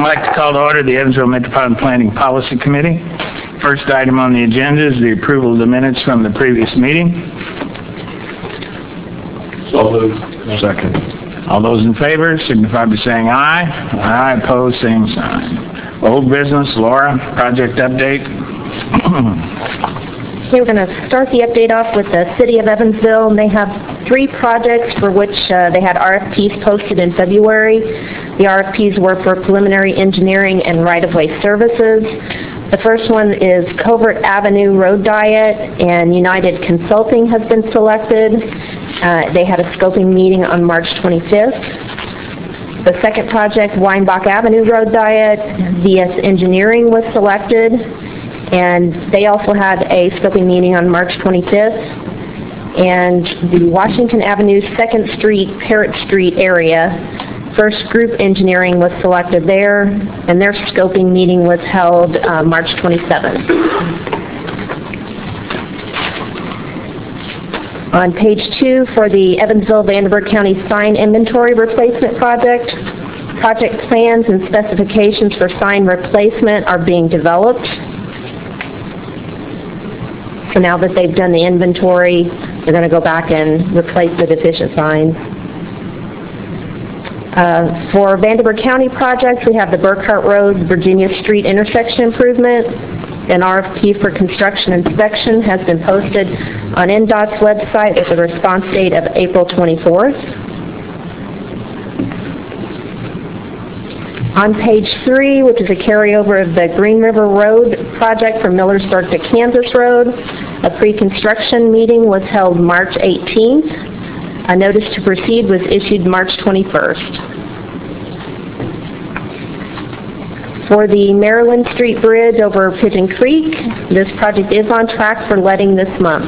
like to call to order the Evansville Metropolitan Planning Policy Committee. First item on the agenda is the approval of the minutes from the previous meeting. So moved. Second. All those in favor signify by saying aye. Aye, opposed, same sign. Old business, Laura, project update. Okay, we're going to start the update off with the City of Evansville, and they have 3 projects for which they had RFPs posted in February. The RFPs were for preliminary engineering and right-of-way services. The first one is Covert Avenue Road Diet, and United Consulting has been selected. They had a scoping meeting on March 25th. The second project, Weinbach Avenue Road Diet, VS Engineering was selected, and they also had a scoping meeting on March 25th. And the Washington Avenue, 2nd Street, Parrott Street area, First Group Engineering was selected there, and their scoping meeting was held March 27th. On page 2, for the Evansville-Vanderburgh County Sign Inventory Replacement Project, project plans and specifications for sign replacement are being developed. So now that they've done the inventory, they're going to go back and replace the deficient signs. For Vanderburgh County projects, we have the Burkhart Road, Virginia Street intersection improvement. An RFP for construction inspection has been posted on NDOT's website with a response date of April 24th. On page 3, which is a carryover of the Green River Road project from Millersburg to Kansas Road, a pre-construction meeting was held March 18th. A notice to proceed was issued March 21st. For the Maryland Street Bridge over Pigeon Creek, this project is on track for letting this month.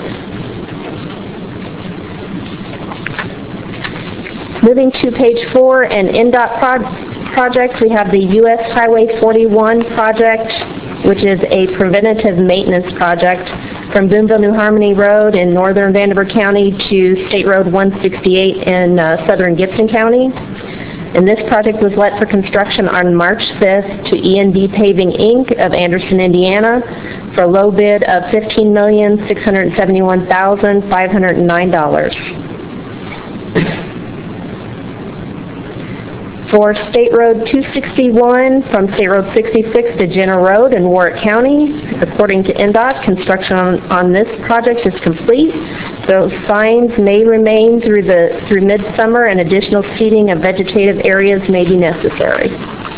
Moving to page 4, an NDOT project, we have the U.S. Highway 41 project, which is a preventative maintenance project from Boonville New Harmony Road in northern Vanderburgh County to State Road 168 in southern Gibson County. And this project was let for construction on March 5th to E&D Paving, Inc. of Anderson, Indiana, for a low bid of $15,671,509. For State Road 261 from State Road 66 to Jenner Road in Warwick County, according to NDOT, construction on this project is complete. So signs may remain through midsummer, and additional seeding of vegetative areas may be necessary.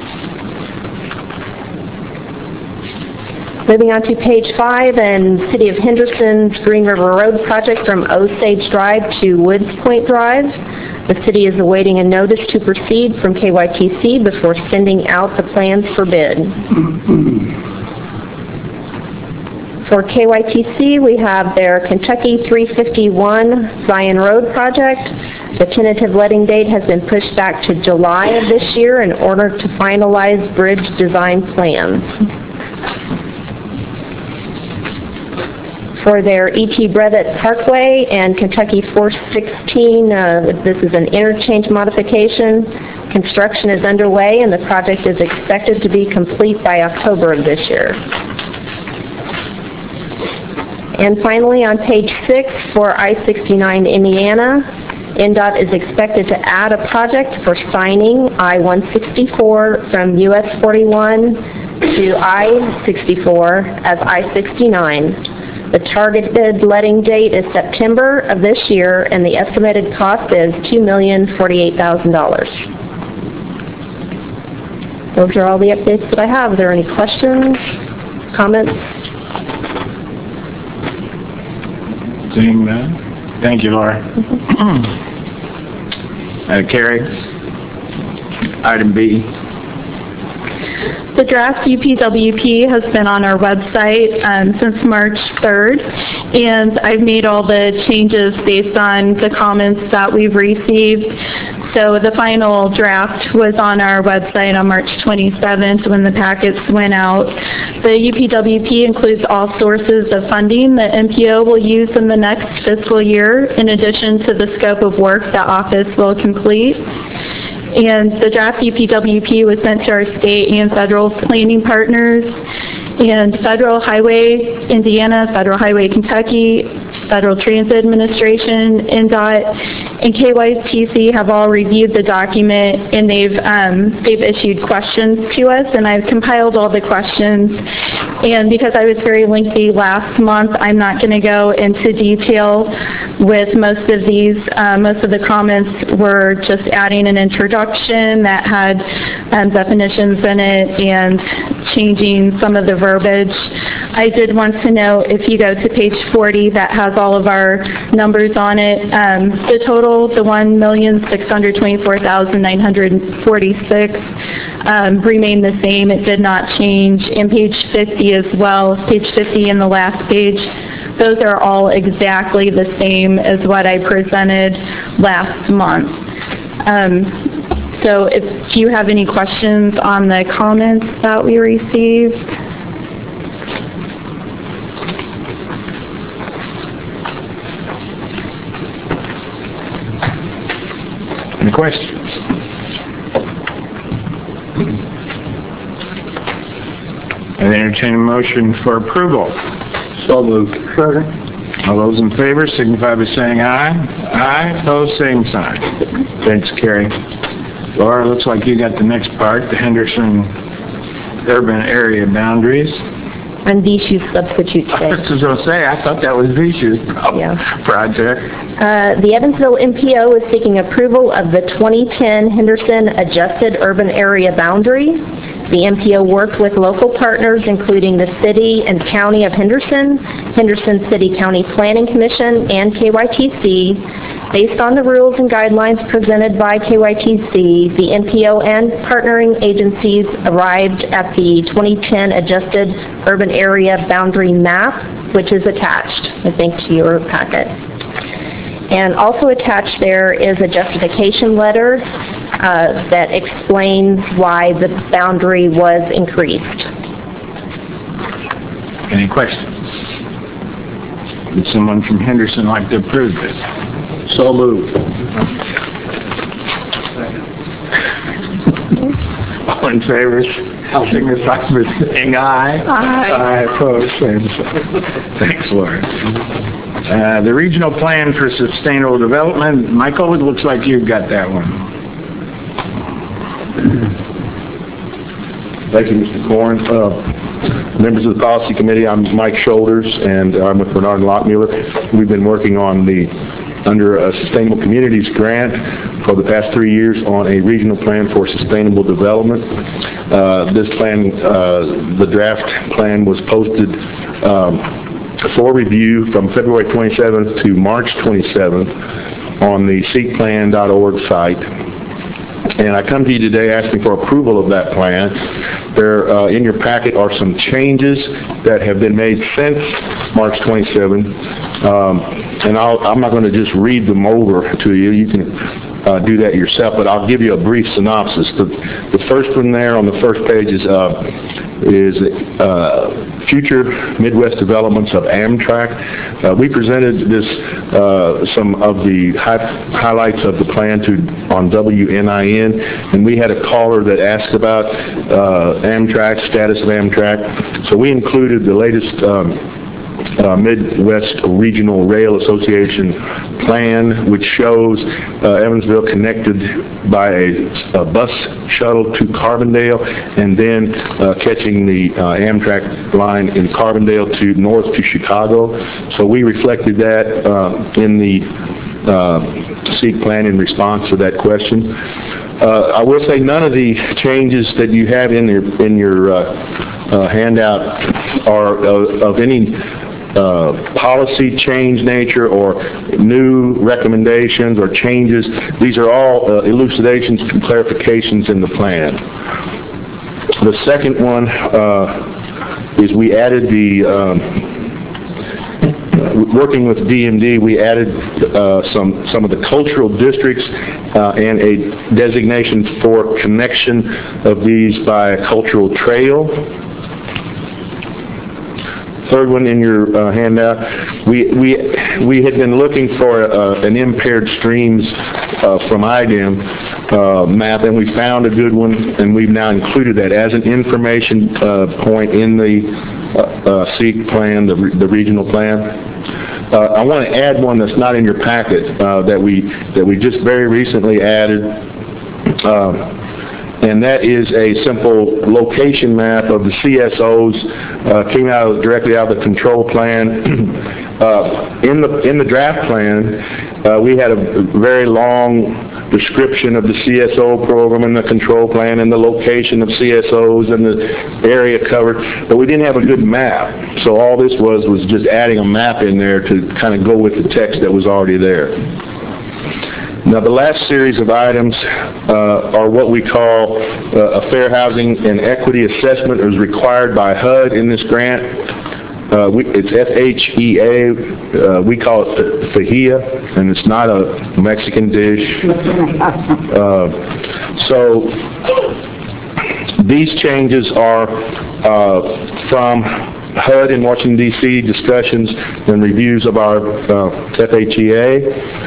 Moving on to page 5, and City of Henderson's Green River Road project from Osage Drive to Woods Point Drive. The city is awaiting a notice to proceed from KYTC before sending out the plans for bid. For KYTC, we have their Kentucky 351 Zion Road project. The tentative letting date has been pushed back to July of this year in order to finalize bridge design plans. For their E.T. Brevet Parkway and Kentucky 416, this is an interchange modification. Construction is underway, and the project is expected to be complete by October of this year. And finally, on page 6, for I-69 Indiana, NDOT is expected to add a project for signing I-164 from US 41 to I-64 as I-69. The targeted letting date is September of this year, and the estimated cost is $2,048,000. Those are all the updates that I have. Are there any questions, comments? Seeing that. Thank you, Laura. Carrie, item B. The draft UPWP has been on our website since March 3rd, and I've made all the changes based on the comments that we've received. So the final draft was on our website on March 27th when the packets went out. The UPWP includes all sources of funding that MPO will use in the next fiscal year, in addition to the scope of work the office will complete. And the draft UPWP was sent to our state and federal planning partners. And Federal Highway Indiana, Federal Highway Kentucky, Federal Transit Administration, NDOT, and KYTC have all reviewed the document, and they've issued questions to us, and I've compiled all the questions. And because I was very lengthy last month, I'm not going to go into detail with most of these. Most of the comments were just adding an introduction that had definitions in it and changing some of the verbiage. I did want to know, if you go to page 40, that has all of our numbers on it. The total, the $1,624,946, remained the same. It did not change. And page 50 as well, page 50 in the last page, those are all exactly the same as what I presented last month. So if you have any questions on the comments that we received. Any questions? I entertain a motion for approval. So moved. Second. All those in favor signify by saying aye. Aye, opposed, same sign. Thanks, Carrie. Laura, looks like you got the next part, the Henderson urban area boundaries. And VSHU substitute I state. was going to say, I thought that was VSHU's project. The Evansville MPO is seeking approval of the 2010 Henderson Adjusted Urban Area Boundary. The MPO worked with local partners, including the City and County of Henderson, Henderson City County Planning Commission, and KYTC. Based on the rules and guidelines presented by KYTC, the MPO and partnering agencies arrived at the 2010 Adjusted Urban Area Boundary Map, which is attached, I think, to your packet. And also attached there is a justification letter that explains why the boundary was increased. Any questions? Would someone from Henderson like to approve this? So moved. All in favor, signify by saying aye. Aye, opposed, same sign. Thanks, Laura. The Regional Plan for Sustainable Development, Michael, it looks like you've got that one. Thank you, Mr. Corn. Members of the Policy Committee, I'm Mike Shoulders, and I'm with Bernard and Lockmuller. We've been working on under a Sustainable Communities grant for the past 3 years on a regional plan for sustainable development. This plan, the draft plan, was posted for review from February 27th to March 27th on the seekplan.org site. And I come to you today asking for approval of that plan. There, in your packet, are some changes that have been made since March 27th. And I'm not going to just read them over to you. You can do that yourself, but I'll give you a brief synopsis. The first one there on the first page is future Midwest developments of Amtrak. We presented some of the highlights of the plan on WNIN, and we had a caller that asked about Amtrak, status of Amtrak. So we included the latest Midwest Regional Rail Association plan, which shows Evansville connected by a bus shuttle to Carbondale, and then catching the Amtrak line in Carbondale to north to Chicago. So we reflected that in the SEEK plan in response to that question. I will say none of the changes that you have in your handout are of any policy change nature or new recommendations or changes. These are all elucidations and clarifications in the plan. The second one is we added working with DMD, we added some of the cultural districts and a designation for connection of these by a cultural trail. Third one in your handout, we had been looking for an impaired streams from IDEM. map, and we found a good one, and we've now included that as an information point in the SEEK plan, the regional plan. I want to add one that's not in your packet that we just very recently added, and that is a simple location map of the CSOs. Came directly out of the control plan. In the draft plan, we had a very long description of the CSO program and the control plan and the location of CSOs and the area covered, but we didn't have a good map. So all this was just adding a map in there to kind of go with the text that was already there. Now, the last series of items are what we call a fair housing and equity assessment as required by HUD in this grant. It's FHEA. We call it fajilla, and it's not a Mexican dish. So these changes are from HUD in Washington, D.C., discussions and reviews of our FHEA.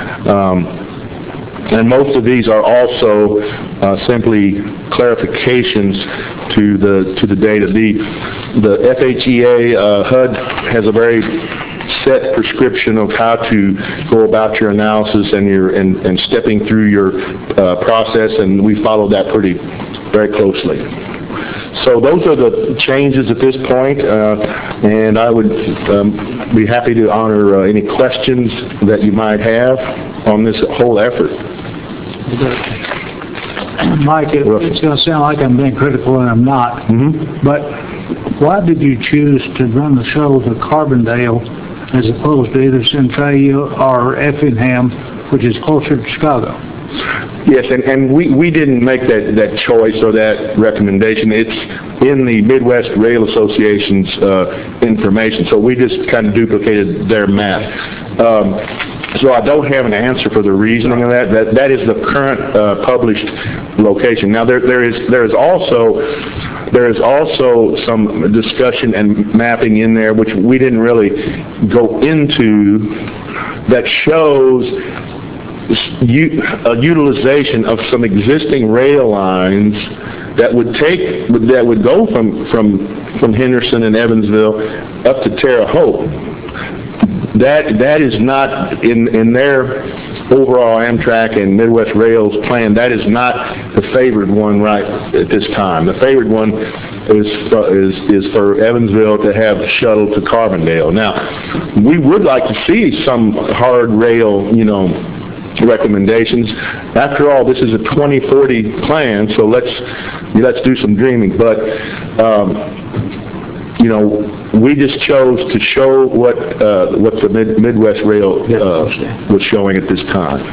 And most of these are also simply clarifications to the data. The FHEA HUD has a very set prescription of how to go about your analysis and stepping through your process, and we follow that very closely. So those are the changes at this point, and I would be happy to honor any questions that you might have on this whole effort. Mike, it's going to sound like I'm being critical, and I'm not. But why did you choose to run the shuttle to Carbondale as opposed to either Centralia or Effingham, which is closer to Chicago? Yes, and we didn't make that choice or that recommendation. It's in the Midwest Rail Association's information, so we just kind of duplicated their map. So I don't have an answer for the reasoning of that. That is the current published location. Now there is also some discussion and mapping in there which we didn't really go into that shows a utilization of some existing rail lines that would go from Henderson and Evansville up to Terre Haute. That is not in their overall Amtrak and Midwest Rail's plan. That is not the favored one right at this time. The favored one is for Evansville to have a shuttle to Carbondale. Now, we would like to see some hard rail, recommendations. After all, this is a 2040 plan, so let's do some dreaming. But we just chose to show what the Midwest Rail was showing at this time.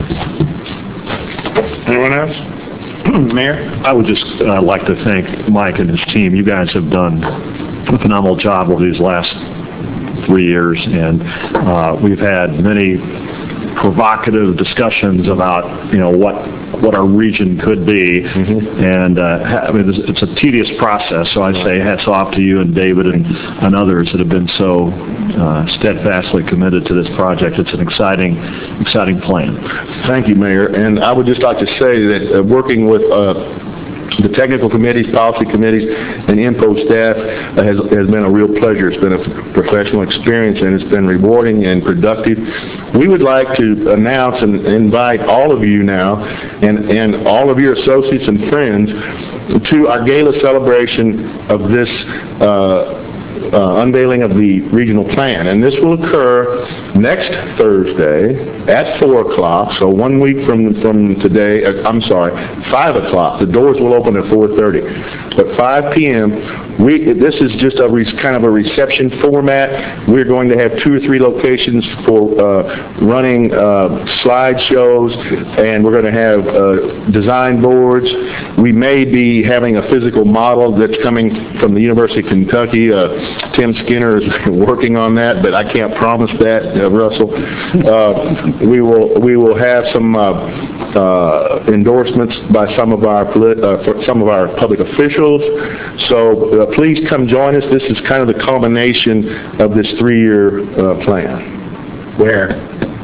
Anyone else? Mayor? I would just like to thank Mike and his team. You guys have done a phenomenal job over these last 3 years, and we've had many provocative discussions about what our region could be, and I mean it's a tedious process. So I say hats off to you and David and others that have been so steadfastly committed to this project. It's an exciting plan. Thank you, Mayor. And I would just like to say that working with the technical committees, policy committees, and INPO staff has been a real pleasure. It's been a professional experience, and it's been rewarding and productive. We would like to announce and invite all of you now, and all of your associates and friends, to our gala celebration of this unveiling of the regional plan. And this will occur next Thursday at 4 o'clock, so 1 week from today, 5 o'clock. The doors will open at 4:30. But 5 p.m., this is just kind of a reception format. We're going to have 2 or 3 locations for running slideshows, and we're going to have design boards. We may be having a physical model that's coming from the University of Kentucky. Tim Skinner is working on that, but I can't promise that, Russell. We will have some endorsements by some of our public officials. So please come join us. This is kind of the culmination of this 3-year plan. Where?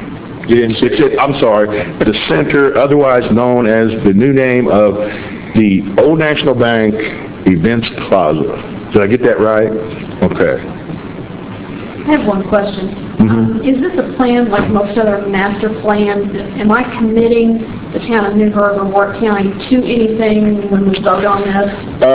I'm sorry, the center, otherwise known as the new name of the Old National Bank Events Plaza. Did I get that right? Okay. I have one question. Is this a plan like most other master plans? Am I committing the town of Newburgh or Warwick County to anything when we vote on this?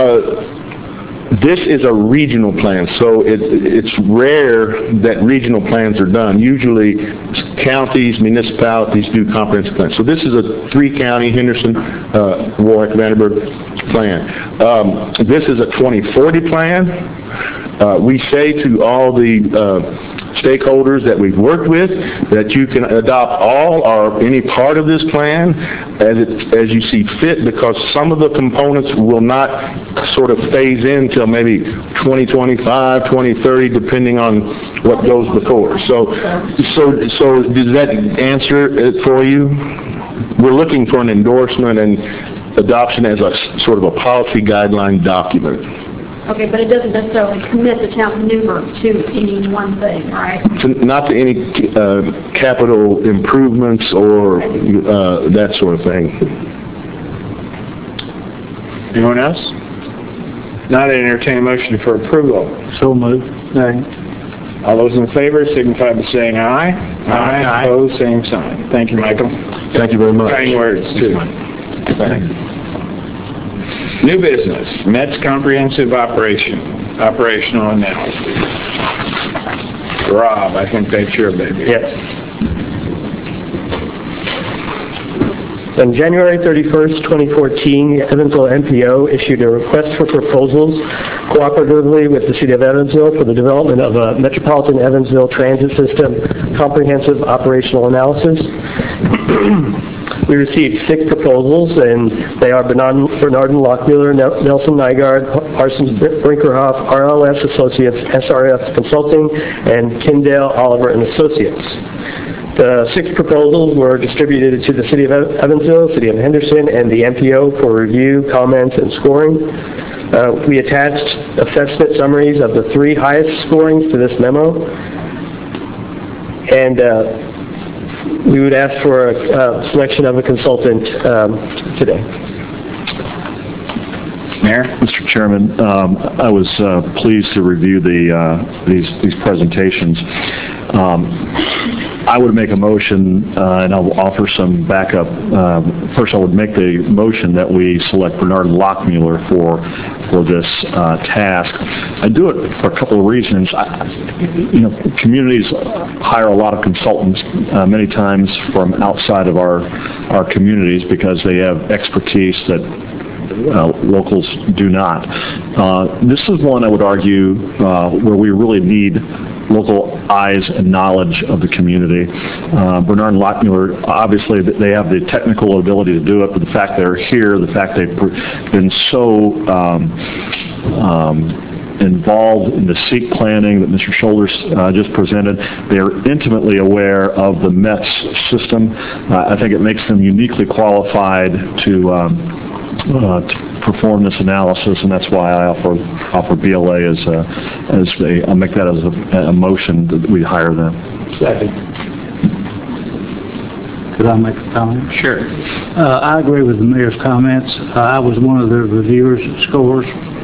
This is a regional plan, so it's rare that regional plans are done. Usually counties, municipalities do comprehensive plans. So this is a three-county, Henderson, Warwick, Vandenberg plan. This is a 2040 plan. We say to all the stakeholders that we've worked with that you can adopt all or any part of this plan as you see fit, because some of the components will not sort of phase in till maybe 2025, 2030, depending on what goes before. So does that answer it for you? We're looking for an endorsement and adoption as a sort of a policy guideline document. Okay, but it doesn't necessarily commit the town of Newburgh to any one thing, right? Not to any capital improvements or that sort of thing. Anyone else? Not entertain a motion for approval. So moved. All those in favor signify by saying aye. Aye. Opposed, same sign. Thank you, Michael. Thank you very much. Kind words, too. Thanks. New business, MET's comprehensive operational analysis. Rob, I think that's your baby. Yes. On January 31st, 2014, the Evansville MPO issued a request for proposals cooperatively with the City of Evansville for the development of a Metropolitan Evansville Transit System comprehensive operational analysis. We received 6 proposals, and they are Bernard and Lockmuller, Nelson Nygaard, Parsons Brinkerhoff, RLS Associates, SRF Consulting, and Tyndale, Oliver and Associates. The 6 proposals were distributed to the City of Evansville, City of Henderson, and the MPO for review, comments, and scoring. We attached assessment summaries of the 3 highest scorings to this memo, and we would ask for a selection of a consultant today. Mayor? Mr. Chairman, I was pleased to review these presentations. I would make a motion, and I'll offer some backup. First, I would make the motion that we select Bernard Lockmuller for this task. I do it for a couple of reasons. Communities hire a lot of consultants many times from outside of our communities because they have expertise that locals do not. This is one I would argue where we really need local eyes and knowledge of the community. Bernard and Lockmuller, obviously they have the technical ability to do it, but the fact they're here, the fact they've been so involved in the SEEK planning that Mr. Shoulders just presented, they're intimately aware of the METS system. I think it makes them uniquely qualified to perform this analysis, and that's why I offer BLA I'll make that as a motion that we hire them. Second. Could I make a comment? Sure. I agree with the mayor's comments. I was one of the reviewers at SCORES.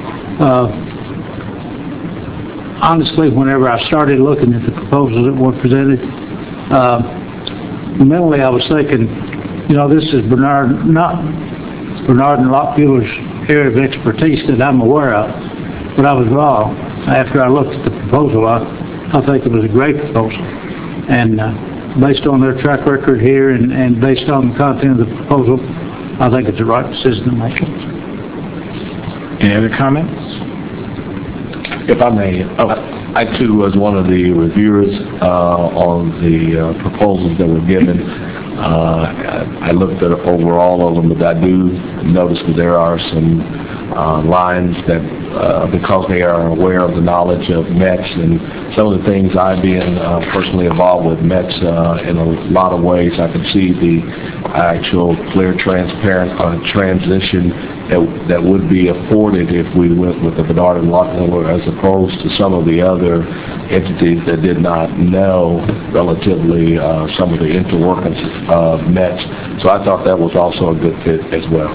Honestly, whenever I started looking at the proposals that were presented, mentally I was thinking, this is Bernard and Lockmuller's area of expertise that I'm aware of, but I was wrong. After I looked at the proposal, I think it was a great proposal, and based on their track record here and based on the content of the proposal, I think it's the right decision to make. Any other comments? If I may, I too was one of the reviewers on the proposals that were given. I looked over all of them, but I do notice that there are some lines that, because they are aware of the knowledge of METS and some of the things I being personally involved with METS in a lot of ways, I can see the actual clear, transparent transition that would be afforded if we went with the Bernard and Lott Miller as opposed to some of the other entities that did not know relatively some of the interworkings of METS. So I thought that was also a good fit as well.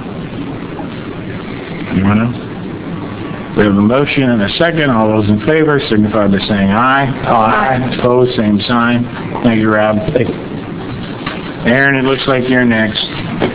Anyone else? We have a motion and a second. All those in favor signify by saying aye. Aye. Opposed, same sign. Thank you, Rob. Aaron, it looks like you're next.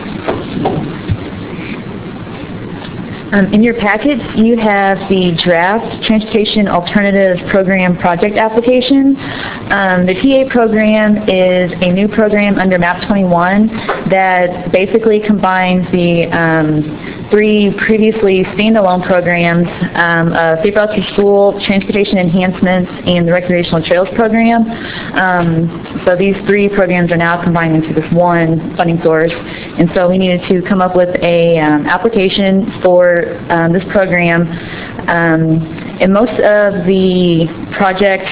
In your packets, you have the draft Transportation Alternatives Program project application. The TA program is a new program under MAP 21 that basically combines the three previously standalone programs, Safe Routes to School, Transportation Enhancements, and the Recreational Trails program. So these three programs are now combined into this one funding source. And so we needed to come up with a application for this program. And most of the projects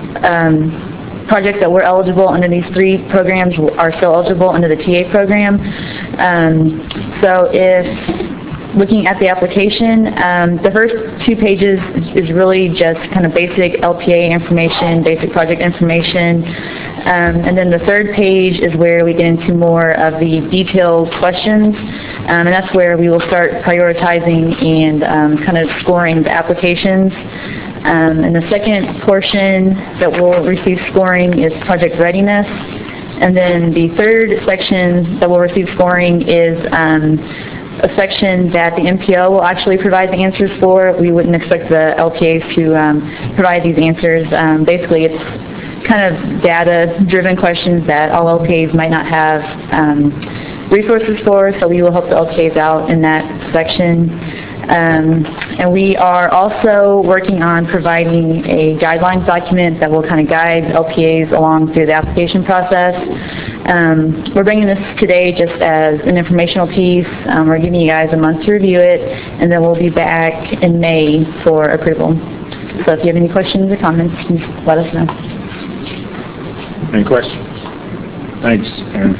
that were eligible under these three programs are still eligible under the TA program. So if looking at the application, the first 2 pages is really just kind of basic LPA information, basic project information. And then the third page is where we get into more of the detailed questions. And that's where we will start prioritizing and kind of scoring the applications. And the second portion that will receive scoring is project readiness. And then the third section that will receive scoring is a section that the MPO will actually provide the answers for. We wouldn't expect the LPAs to provide these answers. Basically, it's kind of data-driven questions that all LPAs might not have resources for, so we will help the LPAs out in that section. And we are also working on providing a guidelines document that will kind of guide LPAs along through the application process. We're bringing this today just as an informational piece. We're giving you guys a month to review it, and then we'll be back in May for approval. So if you have any questions or comments, just let us know. Any questions? Thanks, Aaron.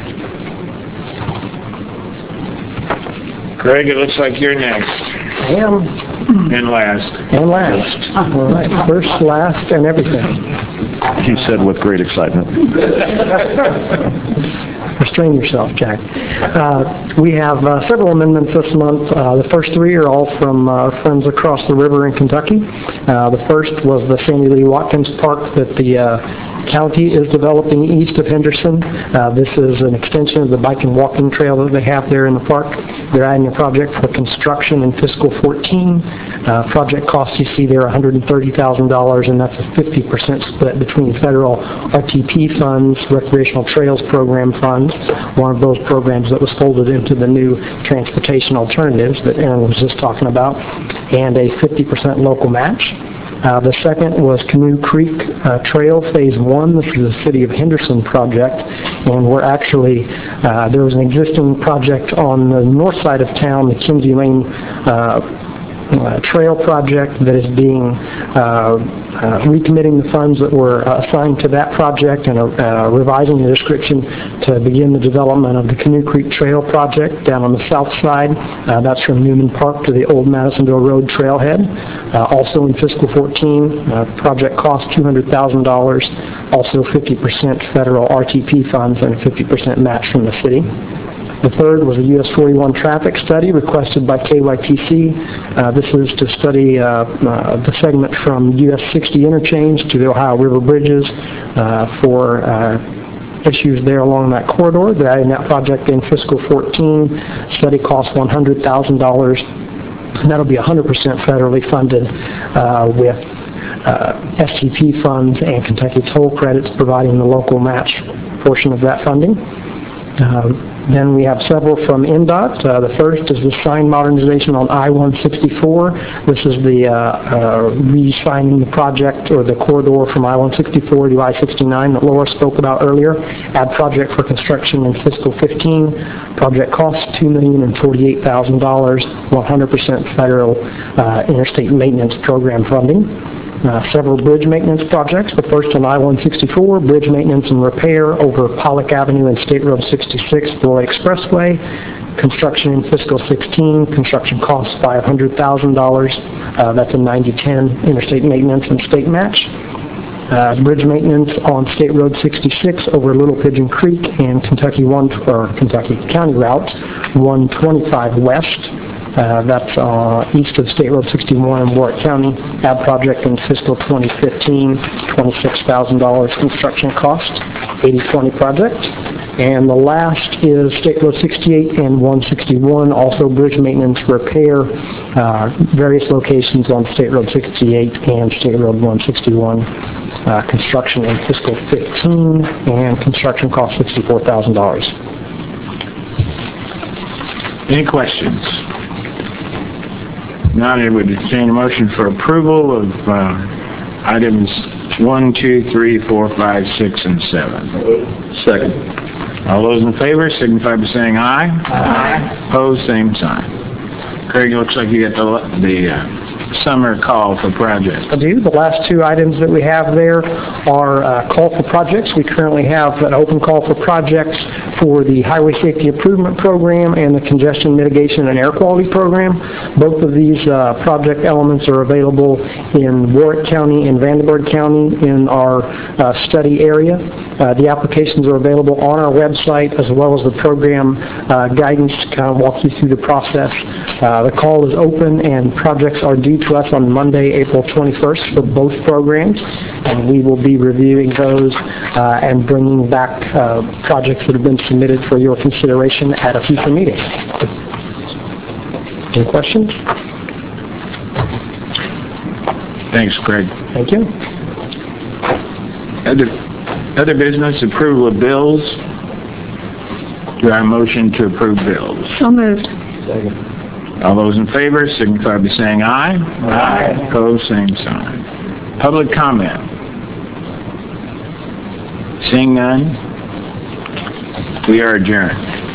Craig, it looks like you're next. I am. And last. And last. All right. First, last, and everything. He said with great excitement. Restrain yourself, Jack. We have several amendments this month. The first 3 are all from our friends across the river in Kentucky. The first was the Sandy Lee Watkins Park that the county is developing east of Henderson. This is an extension of the bike and walking trail that they have there in the park. They're adding a project for construction in fiscal 14. Project costs you see there $130,000, and that's a 50% split between federal RTP funds, Recreational Trails Program funds, one of those programs that was folded into the new Transportation Alternatives that Aaron was just talking about, and a 50% local match. The second was Canoe Creek Trail Phase 1. This is the City of Henderson project, and we're actually, there was an existing project on the north side of town, the Kinsey Lane trail project that is being recommitting the funds that were assigned to that project and revising the description to begin the development of the Canoe Creek Trail project down on the south side. That's from Newman Park to the old Madisonville Road trailhead. Also in fiscal 14, project cost $200,000, also 50% federal RTP funds and a 50% match from the city. The third was a US 41 traffic study requested by KYTC. This is to study the segment from US 60 interchange to the Ohio River bridges for issues there along that corridor. They're adding that project in fiscal 14. Study costs $100,000, and that'll be 100% federally funded with STP funds and Kentucky toll credits providing the local match portion of that funding. Then we have several from NDOT. The first is the sign modernization on I-164. This is the re-signing the project or the corridor from I-164 to I-69 that Laura spoke about earlier. Add project for construction in fiscal 15. Project cost $2,048,000, 100% federal interstate maintenance program funding. Several bridge maintenance projects. The first on I-164, bridge maintenance and repair over Pollock Avenue and State Road 66, Beloit Expressway. Construction in fiscal 16, construction costs $500,000. That's a 90-10 interstate maintenance and state match. Bridge maintenance on State Road 66 over Little Pigeon Creek and Kentucky County Route 125 West. That's east of State Road 61 in Warwick County. Add project in fiscal 2015, $26,000 construction cost, 80/20 project. And the last is State Road 68 and 161, also bridge maintenance repair, various locations on State Road 68 and State Road 161. Construction in fiscal 15 and construction cost $64,000. Any questions? Now I would entertain a motion for approval of items 1, 2, 3, 4, 5, 6, and 7. Second. All those in favor signify by saying aye. Aye. Opposed, same sign. Craig, it looks like you got the summer call for projects. I do. The last two items that we have there are call for projects. We currently have an open call for projects for the Highway Safety Improvement Program and the Congestion Mitigation and Air Quality Program. Both of these project elements are available in Warwick County and Vandenberg County in our study area. The applications are available on our website as well as the program guidance to kind of walk you through the process. The call is open and projects are due to us on Monday, April 21st for both programs, and we will be reviewing those and bringing back projects that have been submitted for your consideration at a future meeting. Any questions? Thanks, Craig. Thank you. Other business, approval of bills. Do I have a motion to approve bills? So moved. Second. All those in favor signify by saying aye. Aye. Opposed, same sign. Public comment. Seeing none, we are adjourned.